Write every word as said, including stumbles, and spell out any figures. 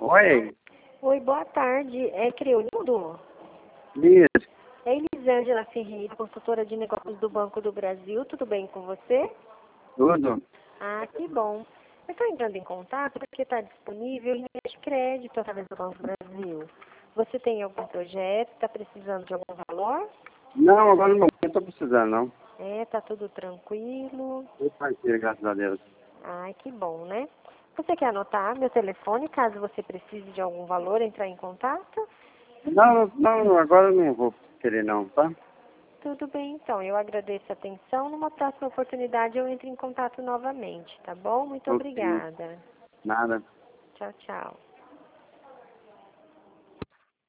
Oi, Oi, boa tarde. É Creoldo? isso, É Elisângela Ferreira, consultora de negócios do Banco do Brasil. Tudo bem com você? tudo. Ah, que bom. Eu estou entrando em contato porque está disponível linha de crédito através do Banco do Brasil. Você tem algum projeto? Está precisando de algum valor? Não, agora no momento não estou precisando, não. É, tá tudo tranquilo. Tudo tranquilo, graças a Deus. Ai, que bom, né? Você quer anotar meu telefone caso você precise de algum valor, entrar em contato? Não, não, agora eu não vou querer não, tá? Tudo bem, então. Eu agradeço a atenção. Numa próxima oportunidade eu entro em contato novamente, tá bom? Muito Ok, obrigada. nada. Tchau, tchau.